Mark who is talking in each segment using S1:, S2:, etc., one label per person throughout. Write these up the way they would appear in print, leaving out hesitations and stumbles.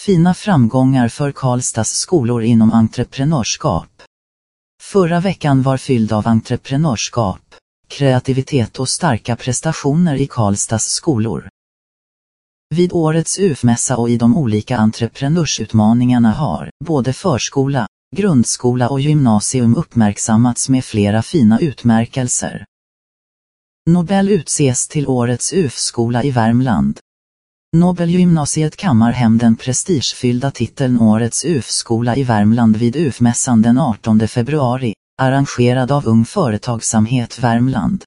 S1: Fina framgångar för Karlstads skolor inom entreprenörskap. Förra veckan var fylld av entreprenörskap, kreativitet och starka prestationer i Karlstads skolor. Vid årets UF-mässa och i de olika entreprenörsutmaningarna har både förskola, grundskola och gymnasium uppmärksammats med flera fina utmärkelser. Nobel utses till årets UF-skola i Värmland. Nobelgymnasiet kammar hem den prestigefyllda titeln Årets UF-skola i Värmland vid UF-mässan den 18 februari, arrangerad av Ung Företagsamhet Värmland.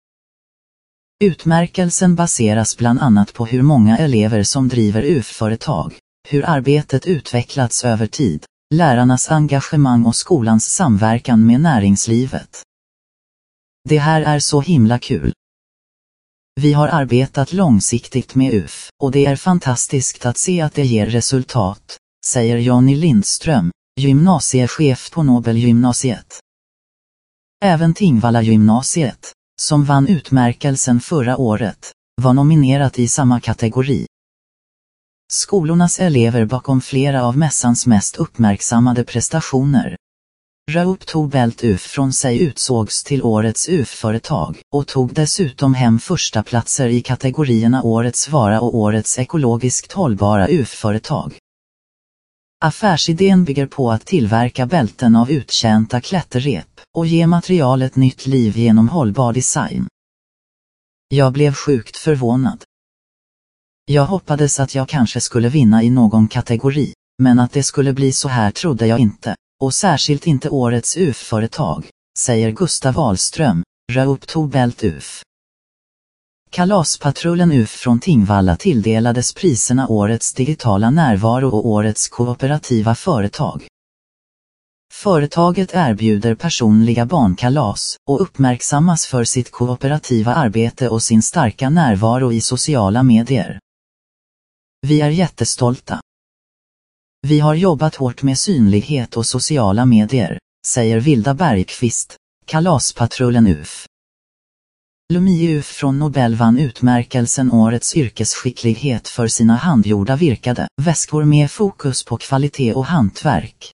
S1: Utmärkelsen baseras bland annat på hur många elever som driver UF-företag, hur arbetet utvecklats över tid, lärarnas engagemang och skolans samverkan med näringslivet. Det här är så himla kul. Vi har arbetat långsiktigt med UF, och det är fantastiskt att se att det ger resultat, säger Jonny Lindström, gymnasiechef på Nobelgymnasiet. Även Tingvalla gymnasiet, som vann utmärkelsen förra året, var nominerat i samma kategori. Skolornas elever bakom flera av mässans mest uppmärksammade prestationer. Raup tog Bält UF från sig utsågs till årets UF-företag och tog dessutom hem första platser i kategorierna Årets vara och Årets ekologiskt hållbara UF-företag. Affärsidén bygger på att tillverka bälten av uttjänta klätterrep och ge materialet nytt liv genom hållbar design. Jag blev sjukt förvånad. Jag hoppades att jag kanske skulle vinna i någon kategori, men att det skulle bli så här trodde jag inte. Och särskilt inte årets UF-företag, säger Gustav Ahlström, Raup tog Bält UF. Kalaspatrullen UF från Tingvalla tilldelades priserna Årets digitala närvaro och Årets kooperativa företag. Företaget erbjuder personliga barnkalas och uppmärksammas för sitt kooperativa arbete och sin starka närvaro i sociala medier. Vi är jättestolta. Vi har jobbat hårt med synlighet och sociala medier, säger Vilda Bergqvist, Kalaspatrullen UF. Lumie UF från Nobel vann utmärkelsen Årets yrkesskicklighet för sina handgjorda virkade väskor med fokus på kvalitet och hantverk.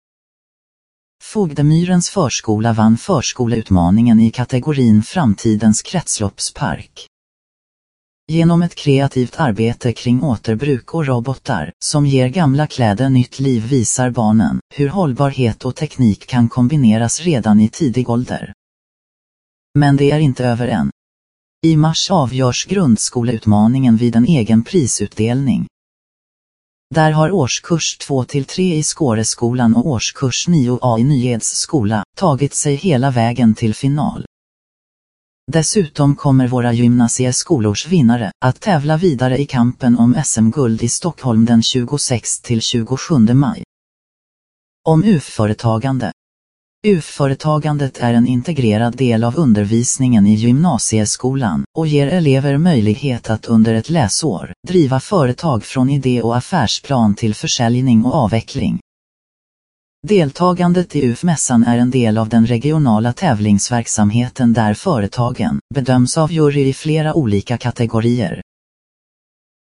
S1: Fogdemyrens förskola vann förskoleutmaningen i kategorin Framtidens kretsloppspark. Genom ett kreativt arbete kring återbruk och robotar som ger gamla kläder nytt liv visar barnen hur hållbarhet och teknik kan kombineras redan i tidig ålder. Men det är inte över än. I mars avgörs grundskoleutmaningen vid en egen prisutdelning. Där har årskurs 2-3 i Skåreskolan och årskurs 9A i Nyeds skola tagit sig hela vägen till final. Dessutom kommer våra gymnasieskolors vinnare att tävla vidare i kampen om SM-guld i Stockholm den 26-27 maj. Om UF-företagande. UF-företagandet är en integrerad del av undervisningen i gymnasieskolan och ger elever möjlighet att under ett läsår driva företag från idé och affärsplan till försäljning och avveckling. Deltagandet i UF-mässan är en del av den regionala tävlingsverksamheten där företagen bedöms av jury i flera olika kategorier,